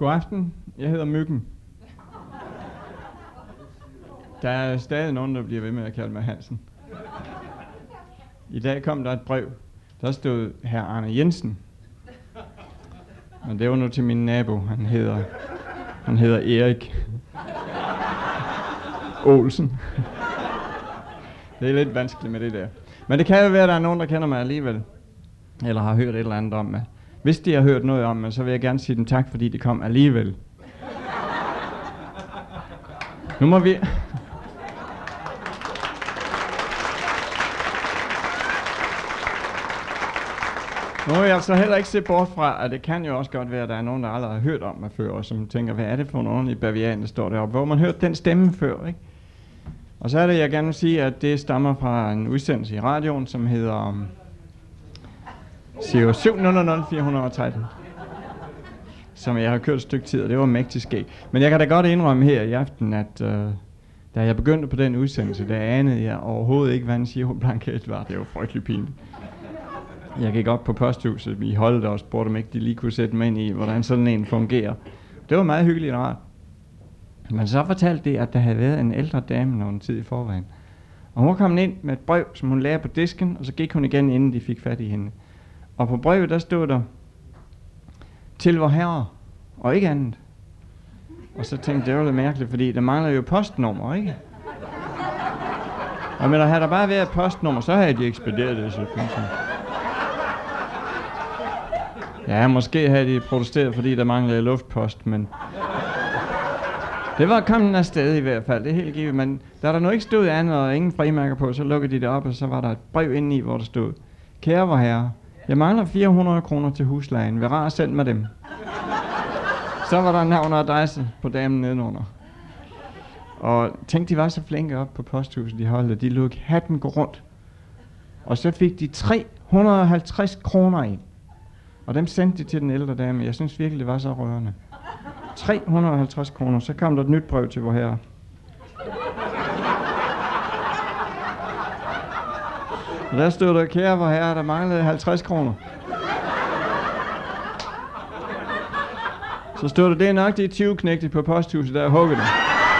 God aften, jeg hedder Myggen. Der er stadig nogen, der bliver ved med at kalde mig Hansen. I dag kom der et brev. Der stod hr. Arne Jensen. Men det var nu til min nabo. Han hedder Erik Olsen. Det er lidt vanskeligt med det der. Men det kan jo være, at der er nogen, der kender mig alligevel. Eller har hørt et eller andet om mig. Hvis de har hørt noget om mig, så vil jeg gerne sige dem tak, fordi de kom alligevel. Nu må vi... Nu må jeg altså heller ikke se bort fra, at det kan jo også godt være, at der er nogen, der aldrig har hørt om mig før, og som tænker, hvad er det for en ordentlig bavian, der står deroppe, hvor man hørte den stemme før, ikke? Og så er det, jeg gerne vil sige, at det stammer fra en udsendelse i radioen, som hedder CO 7000413, som jeg har kørt et stykke tid, og det var mægtig skæg. Men jeg kan da godt indrømme her i aften, at da jeg begyndte på den udsendelse, der anede jeg overhovedet ikke, hvad en giroblanket var. Det var frygtelig pinligt. Jeg gik op på posthuset i Holte og spurgte om ikke de lige kunne sætte mig ind i, hvordan sådan en fungerer. Det var meget hyggeligt og rart. Men så fortalte det, at der havde været en ældre dame nogen tid i forvejen. Og hun kom ind med et brev, som hun lagde på disken, og så gik hun igen, inden de fik fat i hende. Og på brevet, der stod der, til vor herre, og ikke andet. Og så tænkte jeg, det var lidt mærkeligt, fordi der mangler jo postnummer, ikke? Og men der havde der bare været et postnummer, så havde de ekspederet det, selvfølgelig. Ja, måske havde de protesteret, fordi der manglede luftpost, men... Det var kommet afsted i hvert fald, det er helt givet, men da der nu ikke stod andet og ingen frimærker på, så lukkede de det op, og så var der et brev indeni, hvor der stod, kære vor herre, jeg mangler 400 kroner til huslejen, vær rar send mig dem. Så var der navn og adresse på damen nedenunder. Og tænk, de var så flinke op på posthuset, de holdt, de lod hatten gå rundt. Og så fik de 350 kroner ind. Og dem sendte de til den ældre dame. Jeg synes virkelig, det var så rørende. 350 kroner. Så kom der et nyt brev til vor herre. Og der stod der, kære vor herre, der manglede 50 kroner. Så stod der, det er nok de 20 knægte på posthuset, der hugget det.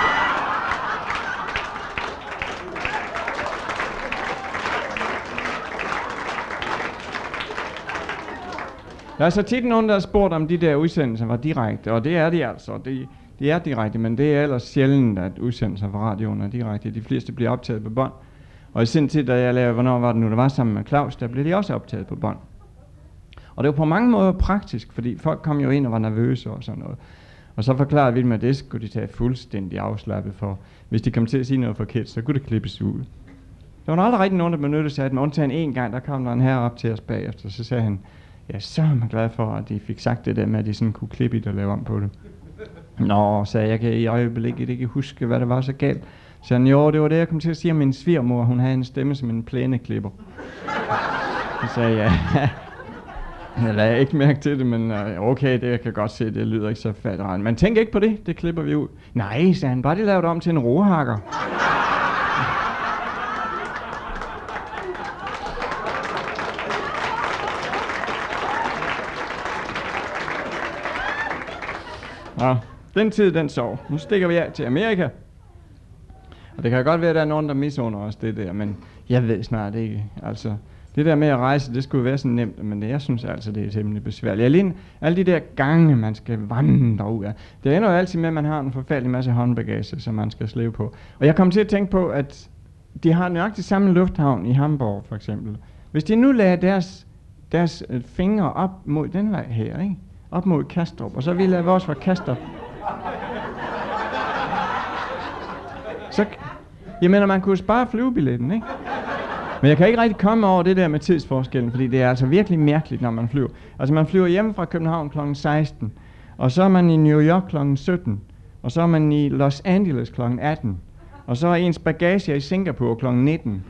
Der er så tit nogen, der har spurgt, om de der udsendelser var direkte, og det er de altså. De er direkte, men det er ellers sjældent, at udsendelser fra radioen er direkte. De fleste bliver optaget på bånd. Og i sin tid, da jeg lavede, hvornår var det nu, der var sammen med Claus, der blev de også optaget på bånd. Og det var på mange måder praktisk, fordi folk kom jo ind og var nervøse og sådan noget. Og så forklarede vi dem, at det skulle de tage fuldstændig afslappet for. Hvis de kom til at sige noget forkert, så kunne det klippes ud. Der var aldrig rigtig nogen, der benyttede sig af den, undtagen en gang, der kom der en herre op til os bagefter, så sagde han, ja, så er man glad for, at de fik sagt det der med, at de sådan kunne klippe det og lave om på det. Nå, sagde jeg, kan i øjeblikket ikke huske, hvad der var så galt. Så han, jo, det var det, jeg kom til at sige om min svigermor, hun havde en stemme som en plæneklipper. Så sagde jeg, jeg lagde ikke mærke til det, men okay, det jeg kan godt se, det lyder ikke så fattigt. Men tænk ikke på det, det klipper vi ud. Nej, sagde han, bare de lavede om til en rohakker. Nå, den tid, den sov. Nu stikker vi af til Amerika. Og det kan godt være, at der er nogen, der misunder os det der, men jeg ved snart ikke. Altså, det der med at rejse, det skulle være så nemt, men jeg synes altså, det er temmelig besværligt. Alene alle de der gange, man skal vandre ud af. Det ender jo altid med, at man har en forfærdelig masse håndbagage, som man skal slæve på. Og jeg kom til at tænke på, at de har nøjagtigt samme lufthavn i Hamburg, for eksempel. Hvis de nu lagde deres fingre op mod den vej her, ikke? Op mod Kastrup, og så vi lader vores fra Kastrup. Så, jeg mener, man kunne spare flyvebilletten, ikke? Men jeg kan ikke rigtig komme over det der med tidsforskellen, fordi det er altså virkelig mærkeligt, når man flyver. Altså man flyver hjemme fra København kl. 16, og så er man i New York kl. 17, og så er man i Los Angeles kl. 18, og så er ens bagage i Singapore kl. 19.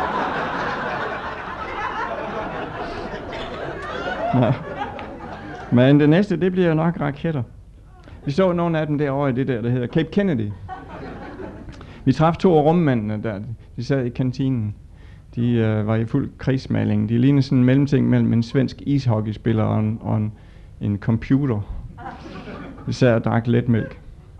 Nå. Men det næste, det bliver nok raketter. Vi så nogle af dem derovre i det der hedder Cape Kennedy. Vi traf 2 af rummændene der, de sad i kantinen. De var i fuld krigsmaling. De lignede sådan en mellemting mellem en svensk ishockeyspiller og en computer. Vi sad og drak let mælk.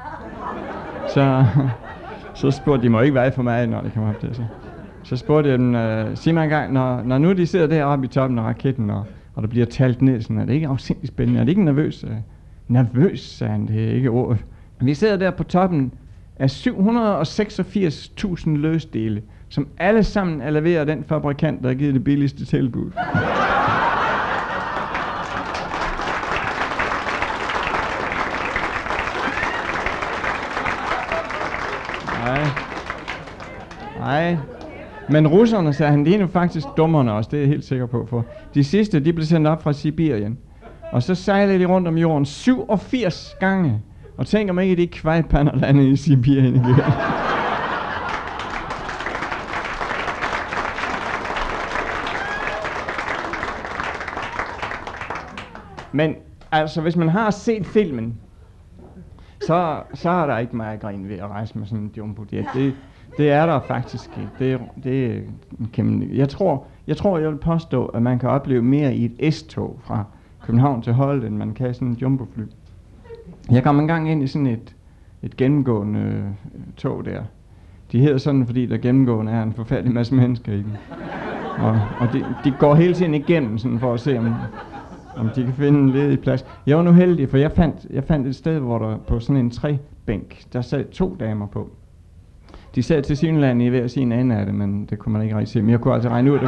Så spurgte de, må ikke veje for meget, når de kom op til. Så spurgte jeg dem, sig mig engang, når nu de sidder deroppe i toppen af raketten, og der bliver talt ned, sådan, er det ikke afsindigt spændende? Er det ikke nervøs? Nervøs, sagde han, det er ikke ordet. Vi sidder der på toppen af 786.000 løsdele, som alle sammen er leveret af den fabrikant, der har givet det billigste tilbud. Nej. Men russerne, sagde han, de er nu faktisk dummerne også, det er jeg helt sikker på, for de sidste, de blev sendt op fra Sibirien, og så sejlede de rundt om jorden 87 gange, og tænker man ikke, at de kvejpander landede i Sibirien igen. Men altså, hvis man har set filmen, så er der ikke meget grin ved at rejse med sådan en jumbo-jet. Det er der faktisk ikke. Jeg vil påstå, at man kan opleve mere i et S-tog fra København til Holte, end man kan i sådan en jumbo-fly. Jeg kom engang ind i sådan et gennemgående tog der. De hedder sådan, fordi der gennemgående er en forfærdelig masse mennesker i dem. Og de går hele tiden igennem sådan for at se, om de kan finde en ledig plads. Jeg var nu heldig, for jeg fandt et sted, hvor der på sådan en træbænk, der sad 2 damer på. De sad til synland i hver sin ende af det, men det kunne man ikke rigtig se. Men jeg kunne altså regne ud,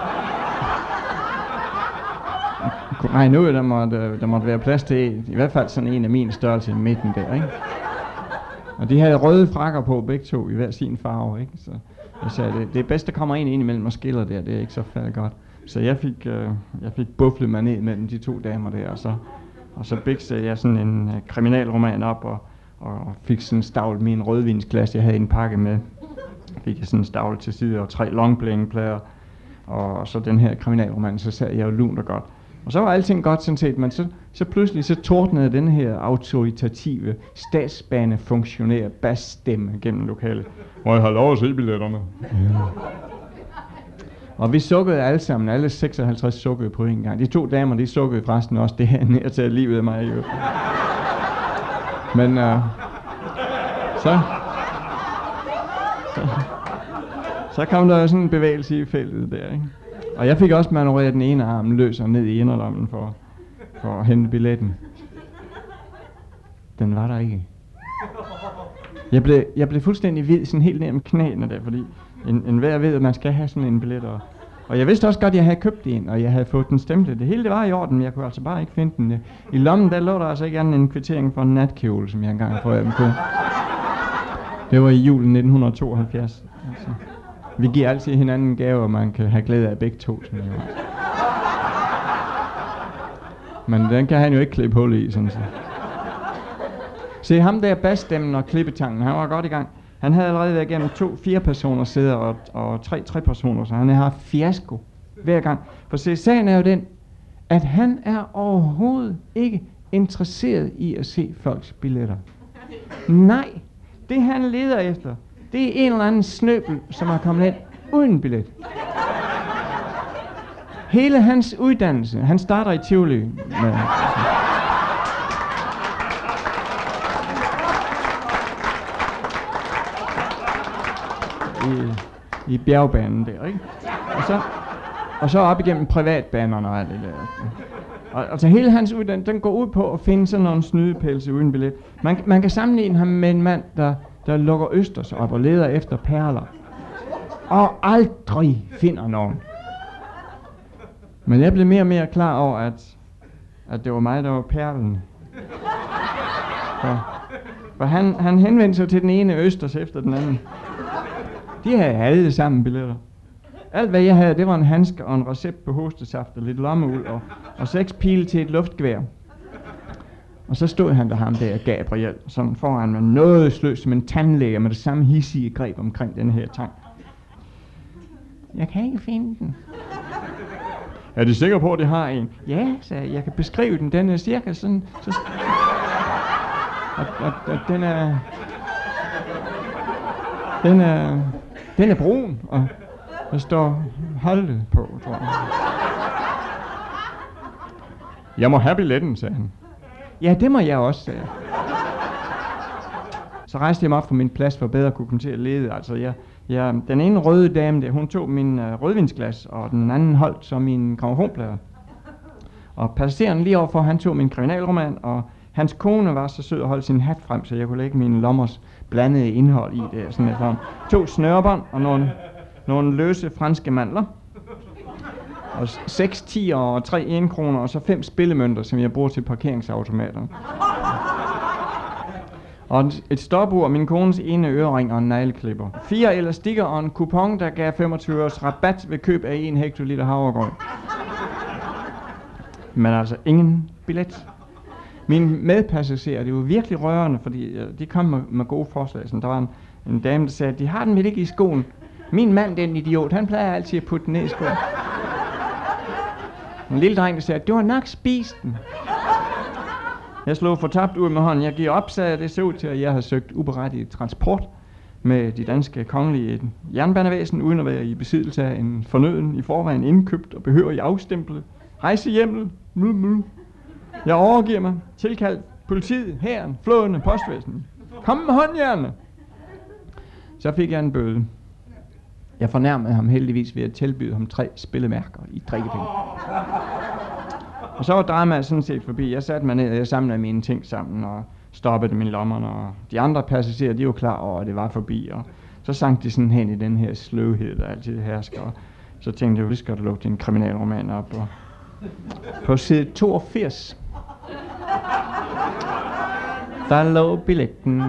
der måtte være plads til i hvert fald sådan en af min størrelse i midten der, ikke? Og de havde røde frakker på begge to i hver sin farve, ikke? Så jeg sagde, det er bedst, der kommer en ind imellem og skiller der, det er ikke så færdigt godt. Så jeg fik bufflet mig ned mellem de 2 damer der, og så biksede jeg sådan en kriminalroman op, og fik sådan stavlet min rødvinsglas, jeg havde en pakke med. Fik jeg sådan stavlet til side, og 3 longplaying-plader, og så den her kriminalroman, så sad jeg jo lunt og godt. Og så var alting godt sådan set, men så pludselig så tordnede den her autoritative statsbanefunktionær basstemme gennem lokalet. Må jeg have lov at se billetterne? Ja. Og vi sukkede alle sammen, alle 56 sukkede på en gang. De 2 damer, de sukkede forresten også, det her nær til livet af mig jo. Men så kom der jo sådan en bevægelse i feltet der, ikke? Og jeg fik også manøvreret den ene arm løs og ned i inderlommen for at hente billetten. Den var der ikke. Jeg blev fuldstændig hvid, sådan helt ned om knæene der, fordi enhver ved, at man skal have sådan en billet. Og jeg vidste også godt, at jeg havde købt en, og jeg havde fået den stemplet. Det hele det var i orden, men jeg kunne altså bare ikke finde den. I lommen, der lå der altså ikke andet en kvittering for en natkjole, som jeg engang har fået af dem på. Det var i julen 1972. Altså. Vi giver altid hinanden gaver, man kan have glæde af begge to. Men den kan han jo ikke klippe hul i, sådan så. Se, ham der basstemmen og klippetangen, han var godt i gang. Han havde allerede været igennem 4 personer sæder og 3 personer, så han har haft fiasko hver gang. For se, sagen er jo den, at han er overhovedet ikke interesseret i at se folks billetter. Nej, det han leder efter, det er en eller anden snøbel, som er kommet ind uden billet. Hele hans uddannelse, han starter i Tivoli med... I bjergbanen der, ikke? Og så op igennem privatbanerne og alt det der. Og altså hele hans uddannelse, den går ud på at finde sådan nogle snydepælse uden billet. Man kan sammenligne ham med en mand, der lukker østers op og leder efter perler. Og aldrig finder nogen. Men jeg blev mere og mere klar over, at det var mig, der var perlen. For han henvendte sig til den ene østers efter den anden. De havde alle sammen billetter. Alt hvad jeg havde, det var en handske og en recept på hostesaft og lidt lommeuld og 6 pile til et luftgevær. Og så stod han der ham der, Gabriel, sådan foran med noget sløs som en tandlæge med det samme hissige greb omkring den her tang. Jeg kan ikke finde den. Er de sikre på, at de har en? Ja, sagde jeg. Jeg kan beskrive den. Den er cirka sådan... Og den er brun, og der står Holte på, tror jeg. Jeg må have billetten, sagde han. Ja, det må jeg også, sagde jeg. Så rejste jeg mig op fra min plads for bedre at kunne komme til at lede. Altså den ene røde dame der, hun tog min rødvinsglas, og den anden holdt så min grammofonplader. Og passageren lige overfor, han tog min kriminalroman, og hans kone var så sød at holde sin hat frem, så jeg kunne lægge mine lommers blandede indhold i det. Sådan et form. 2 snørebånd og nogle løse franske mandler. Og 6 10 og 3 1 kroner, og så 5 spillemønter, som jeg bruger til parkeringsautomater. Og et stopur, min kones ene ørering og en negleklipper. 4 elastikker og en kupon, der gav 25 års rabat ved køb af 1 hektoliter havregrød. Men altså ingen billet. Mine medpassagerer, det var virkelig rørende, fordi de kom med gode forslag. Så der var en dame, der sagde, de har den vel ikke i skoen. Min mand, den idiot, han plejer altid at putte den ned i skoen. En lille dreng, der sagde, du har nok spist den. Jeg slog fortabt ud med hånden. Jeg giver op, sagde det så ud til, at jeg havde søgt uberettiget transport med de danske kongelige jernbanevæsen, uden at være i besiddelse af en fornøden i forvejen indkøbt og behørig afstemplet rejsehjemmel. Jeg overgiver mig. Tilkald politiet, hæren, flådene, postvæsenet. Kom med håndjernene. Så fik jeg en bøde. Jeg fornærmede ham heldigvis ved at tilbyde ham 3 spillemærker i drikkepenge. Og så var dramaet sådan set forbi. Jeg satte mig ned, og jeg samlede mine ting sammen og stoppede mine lommer, og de andre passagerer, de var klar over, at det var forbi, og så sank de sådan hen i den her sløvhed, der altid hersker. Og så tænkte jeg, vi skal lukke din kriminalroman op. Og på side 82, der lå billetten.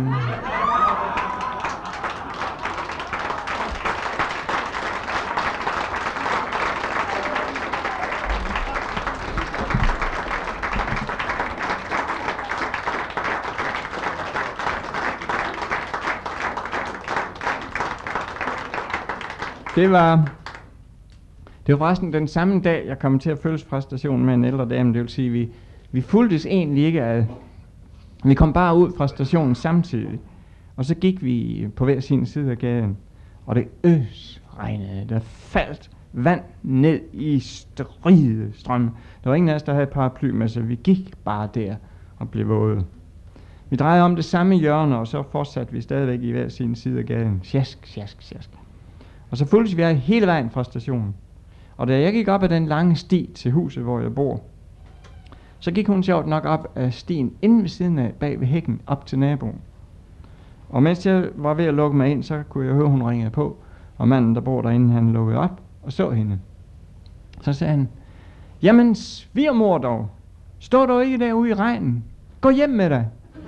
Det var forresten den samme dag, jeg kom til at følges fra stationen med en ældre dame. Det vil sige, vi fulgtes egentlig ikke ad. Vi kom bare ud fra stationen samtidig. Og så gik vi på hver sin side af gaden. Og det regnede. Der faldt vand ned i stride strømme. Der var ingen af os, der havde paraply med, så vi gik bare der og blev våde. Vi drejede om det samme hjørne, og så fortsatte vi stadigvæk i hver sin side af gaden. Sjask, sjask, sjask. Og så fulgtes vi hele vejen fra stationen. Og da jeg gik op ad den lange sti til huset, hvor jeg bor, så gik hun sjovt nok op ad stien inde ved siden af, bag ved hækken, op til naboen. Og mens jeg var ved at lukke mig ind, så kunne jeg høre, hun ringede på. Og manden, der bor derinde, han lukkede op og så hende. Så sagde han, jamen svigermor dog, stå dog ikke derude i regnen. Gå hjem med dig.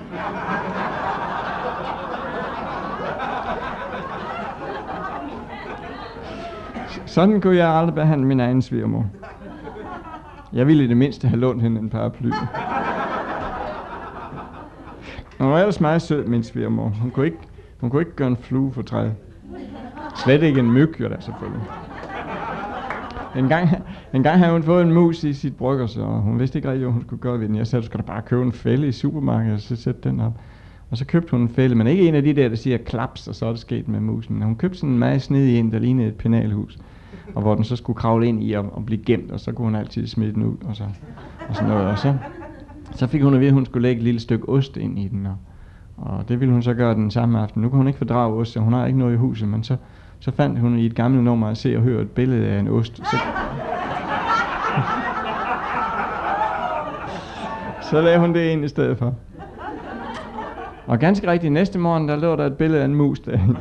Sådan kunne jeg aldrig behandle min egen svigermor. Jeg ville i det mindste have lånt hende en paraply. Hun var ellers meget sød, min svigermor. Hun kunne ikke gøre en flue for træet. Slet ikke en myg, jo da selvfølgelig. En gang havde hun fået en mus i sit brygger, og hun vidste ikke rigtig, hvad hun skulle gøre ved den. Jeg sagde, du skal da bare købe en fælde i supermarkedet, og så sætte den op. Og så købte hun en fælde, men ikke en af de der siger klaps, og så er det sket med musen. Hun købte sådan en meget snedig en, der lignede et penalhus, og hvor den så skulle kravle ind i og blive gemt, og så kunne hun altid smide den ud, og sådan noget. Og så fik hun at vide, at hun skulle lægge et lille stykke ost ind i den, og det ville hun så gøre den samme aften. Nu kunne hun ikke fordrage ost, så hun har ikke noget i huset, men så fandt hun i et gammelt nummer at se og høre et billede af en ost. Så lagde hun det ind i stedet for. Og ganske rigtigt, næste morgen, der lå der et billede af en mus derinde.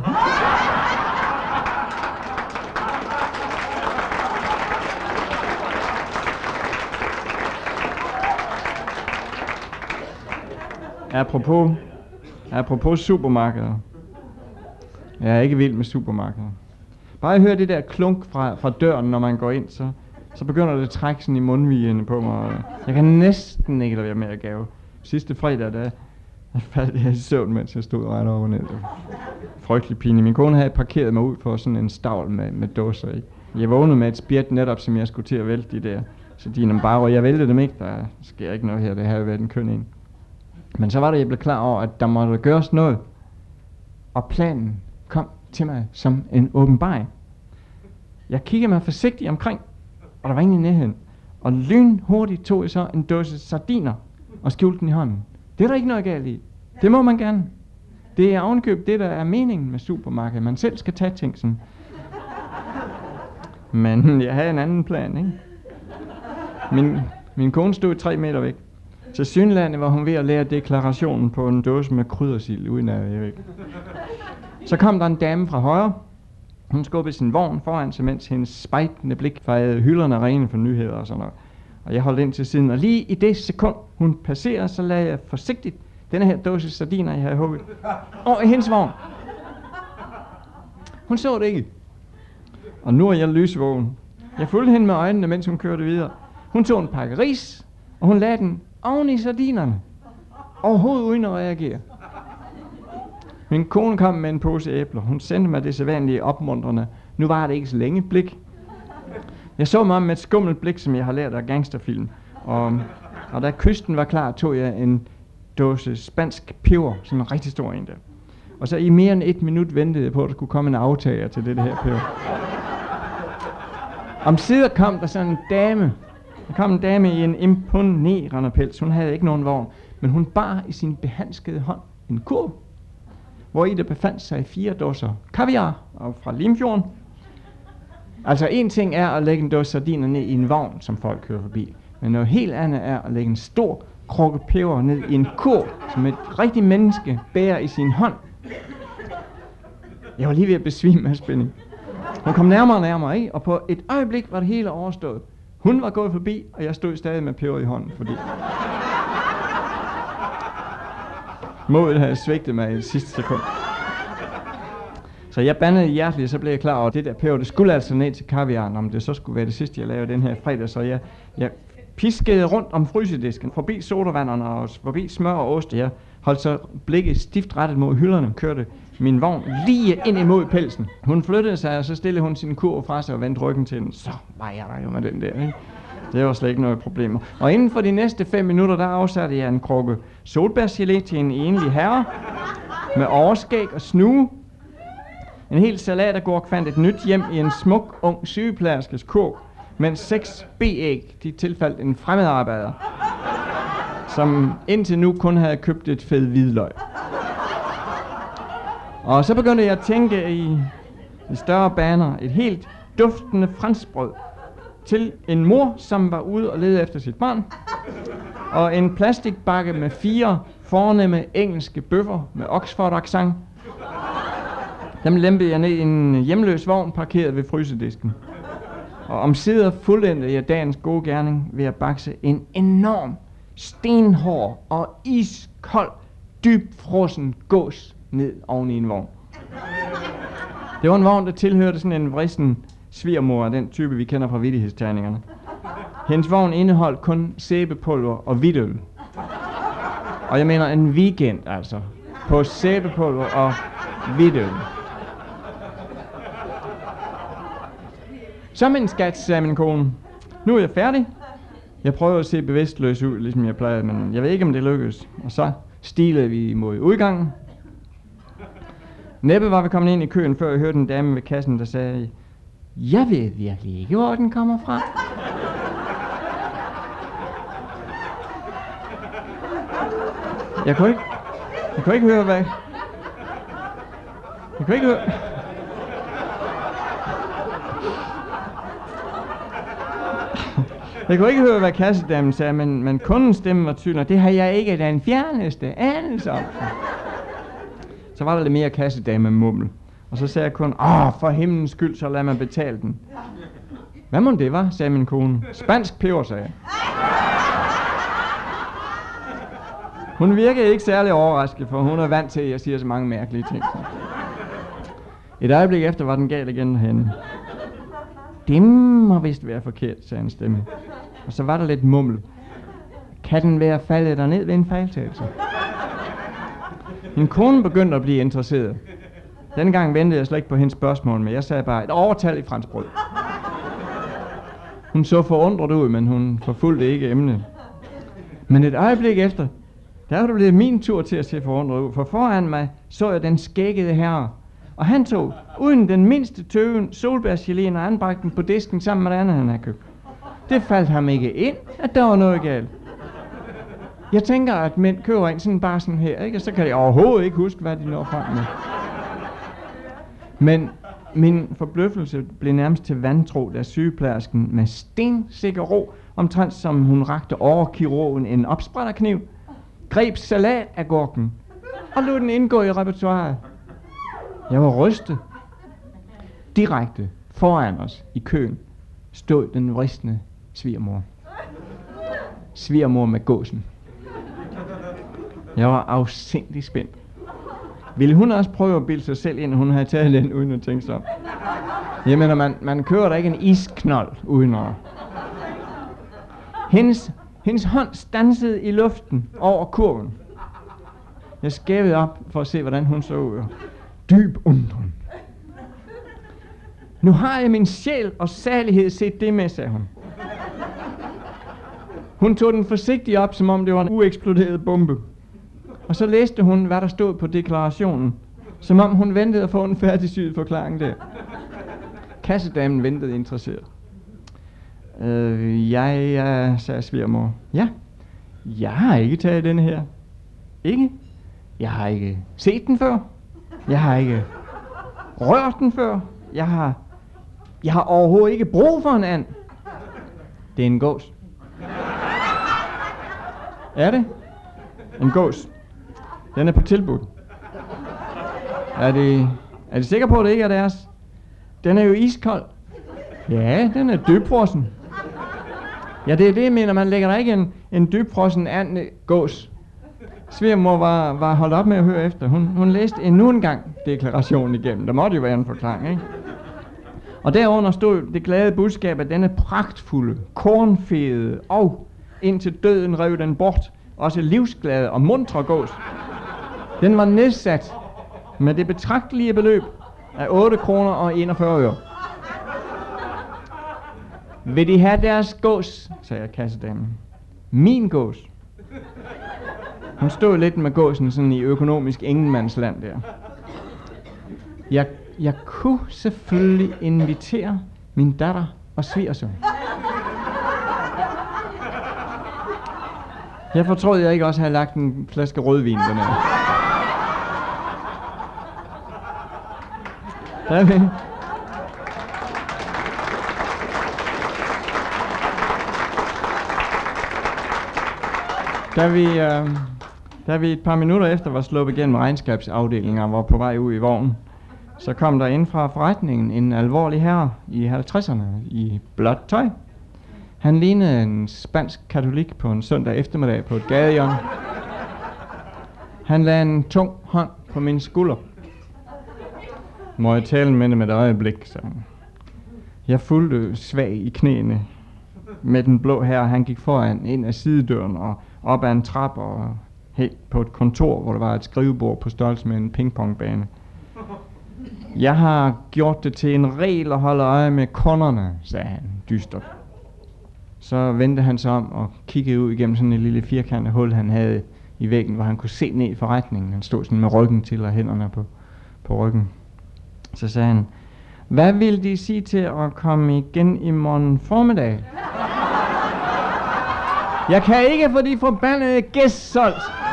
Apropos supermarkeder. Jeg er ikke vild med supermarkeder. Bare jeg hører det der klunk fra døren, når man går ind, så begynder det at trække sådan i mundvigene på mig. Jeg kan næsten ikke lade være med at gave. Sidste fredag, der faldt jeg i søvn, mens jeg stod ret over ned. Frygtelig pinligt. Min kone havde parkeret mig ud for sådan en stavl med dåser i. Jeg vågnede med et spjæt netop, som jeg skulle til at vælte de der. Så de bare, jeg væltede dem ikke. Der sker ikke noget her, det havde været en køn en. Men så var det, jeg blev klar over, at der måtte gøres noget. Og planen kom til mig som en åbenbaring. Jeg kiggede mig forsigtigt omkring, og der var ingen i nærheden. Og lynhurtigt tog jeg så en dåse sardiner og skjulte den i hånden. Det er der ikke noget galt i. Det må man gerne. Det er ovenkøb det, der er meningen med supermarkedet. Man selv skal tage ting sådan. Men jeg havde en anden plan, ikke? Min kone stod 3 meter væk. Til Synlandet var hun ved at lære deklarationen på en dåse med kryddersild uden at jeg ikke. Så kom der en dame fra højre. Hun skubbede sin vogn foran sig, mens hendes spejtende blik fejede hylderne rene for nyheder og sådan noget. Og jeg holdt ind til siden, og lige i det sekund, hun passerede, så lagde jeg forsigtigt denne her dåse sardiner, jeg havde hugget, over i hendes vogn. Hun så det ikke. Og nu er jeg lysvågen. Jeg fulgte hende med øjnene, mens hun kørte videre. Hun tog en pakke ris, og hun lagde den oven i sardinerne. Overhovedet uden at reagere. Min kone kom med en pose æbler. Hun sendte mig det sædvanlige opmuntrende. Nu var det ikke så længe blik. Jeg så mig med et skummelt blik, som jeg har lært af gangsterfilm. Og da kysten var klar, tog jeg en dåse spansk peber, sådan en rigtig stor en der. Og så i mere end 1 minut ventede jeg på, at der skulle komme en aftager til det her peber. Omsider kom der sådan en dame. Der kom en dame i en imponerende pels. Hun havde ikke nogen vogn, men hun bar i sin behandskede hånd en kurv, hvor i der befandt sig 4 dåser kaviar fra Limfjorden. Altså en ting er at lægge en dåse sardiner ned i en vogn, som folk kører forbi. Men noget helt andet er at lægge en stor krukke peber ned i en kurv, som et rigtigt menneske bærer i sin hånd. Jeg var lige ved at besvime af spænding. Hun kom nærmere og nærmere, ikke? Og på et øjeblik var det hele overstået. Hun var gået forbi, og jeg stod stadig med peber i hånden, fordi modet havde svigtet mig i det sidste sekund. Så jeg bandede hjerteligt, så blev jeg klar over, at det der peber, det skulle altså ned til kaviaren, om det så skulle være det sidste, jeg lavede den her fredag. Så jeg piskede rundt om frysedisken, forbi sodavanderne og forbi smør og ost. Jeg holdt så blikket stift rettet mod hylderne, kørte min vogn lige ind imod pelsen. Hun flyttede sig, og så stillede hun sin kurv fra sig og vendte ryggen til den. Så var jeg der jo med den der, ikke? Det var slet ikke noget problem. Og inden for de næste 5 minutter, der afsatte jeg en krukke solbærgelé til en enlig herre med overskæg og snue. En hel salatagurk fandt et nyt hjem i en smuk, ung sygeplejerskes kurv, mens 6 B-æg, de tilfaldt en fremmedarbejder, som indtil nu kun havde købt et fed hvidløg. Og så begyndte jeg at tænke i større baner, et helt duftende franskbrød til en mor, som var ude og lede efter sit barn, og en plastikbakke med 4 fornemme engelske bøffer med Oxford-accent. Dem lempede jeg ned i en hjemløs vogn parkeret ved frysedisken. Og omsider fuldendte jeg dagens gode gerning ved at bakse en enorm, stenhård og iskold, dybfrossen gås ned oven i en vogn. Det var en vogn, der tilhørte sådan en vrissen svigermor af den type, vi kender fra vittighedstegningerne. Hendes vogn indeholdt kun sæbepulver og hvidtøl. Og jeg mener en weekend altså, på sæbepulver og hvidtøl. Så min skat, sagde min kone. Nu er jeg færdig. Jeg prøver at se bevidstløs ud, ligesom jeg plejede, men jeg ved ikke, om det lykkedes. Og så stilede vi mod udgangen. Næppe var vi kommet ind i køen, før jeg hørte en dame ved kassen, der sagde, jeg ved virkelig ikke, hvor den kommer fra. Jeg kunne ikke høre, hvad... Jeg kunne ikke høre... Jeg kunne ikke høre, hvad kassedamen sagde, men kundens stemme var tydelig, og det har jeg ikke den fjerneste anelse om. Så var der lidt mere kassedame mummel. Og så sagde jeg kun, for himlens skyld, så lad mig betale den. Hvad må det var, sagde min kone. Spansk peber, sagde jeg. Hun virkede ikke særlig overrasket, for hun er vant til, at jeg siger så mange mærkelige ting. Et øjeblik efter var den galt igen henne. Det må vist være forkert, sagde en stemme. Og så var der lidt mummel. Kan den være faldet derned ved en fejltagelse? Min kone begyndte at blive interesseret. Denne gang ventede jeg slet ikke på hendes spørgsmål, men jeg sagde bare et overtal i franskbrød. Hun så forundret ud, men hun forfulgte ikke emnet. Men et øjeblik efter, der var det blevet min tur til at se forundret ud, for foran mig så jeg den skæggede herre. Og han tog, uden den mindste tøven, solbærgeléen og anbragte den på disken sammen med det andet, han havde købt. Det faldt ham ikke ind, at der var noget galt. Jeg tænker, at mænd køber ind sådan bare sådan her, ikke? Og så kan de overhovedet ikke huske, hvad de når frem med. Men min forbløffelse blev nærmest til vantro, da sygeplejersken med stensikker ro, omtrent som hun rakte overkirurgen en opsprætterkniv, greb salatagurken og lod den indgå i repertoiret. Jeg var rystet. Direkte foran os i køen stod den ristende svigermor. Svigermor med gåsen. Jeg var afsindig spændt. Ville hun også prøve at bilde sig selv ind, at hun havde taget den, uden at tænke sig om? Jeg mener, man kører da ikke en isknold uden at... Hendes hånd stansede i luften over kurven. Jeg skævede op for at se, hvordan hun så ud. Dyb undren. Nu har jeg min sjæl og salighed set det med, sagde hun. Hun tog den forsigtigt op, som om det var en ueksploderet bombe. Og så læste hun, hvad der stod på deklarationen, som om hun ventede at få en færdigsyet forklaring der. Kassedamen ventede interesseret. Sagde svigermor. Ja, jeg har ikke taget den her. Ikke? Jeg har ikke set den før. Jeg har ikke rørt den før. Jeg har overhovedet ikke brug for en and. Det er en gås. Er det? En gås. Den er på tilbud. Er de sikre på, at det ikke er deres? Den er jo iskold. Ja, den er dybfrossen. Ja, det er det, jeg mener. Man lægger der ikke en dybfrossen and gås. Svigermor var holdt op med at høre efter. Hun læste endnu en gang deklarationen igennem. Der måtte jo være en forklaring, ikke? Og derunder stod det glade budskab, at denne pragtfulde, kornfede og indtil døden rev den bort, også livsglade og muntre gås. Den var nedsat med det betragtelige beløb af 8 kroner og 41 øre. Vil de have deres gås, sagde kassedamen. Min gås. Hun stod lidt med gåsen sådan i økonomisk ingenmandsland der. Jeg kunne selvfølgelig invitere min datter og svigersøn. Jeg fortrød, jeg ikke også havde lagt en flaske rødvin dernede. Da vi et par minutter efter var sluppet igennem regnskabsafdelingen og var på vej ud i vognen, så kom der ind fra forretningen en alvorlig herre i 50'erne i blåt tøj. Han lignede en spansk katolik på en søndag eftermiddag på et gadehjørne. Han lagde en tung hånd på min skulder. Må jeg tale med dem et øjeblik, sagde han. Jeg fulgte svag i knæene med den blå herre. Han gik foran ind ad sidedøren og op ad en trappe og helt på et kontor, hvor der var et skrivebord på størrelse med en pingpongbane. Jeg har gjort det til en regel at holde øje med kunderne, sagde han dystert. Så vendte han sig om og kiggede ud igennem sådan et lille firkantet hul, han havde i væggen, hvor han kunne se ned i forretningen. Han stod sådan med ryggen til og hænderne på ryggen. Så sagde han, hvad vil de sige til at komme igen i morgen formiddag? Jeg kan ikke få de forbandede gæst solgt.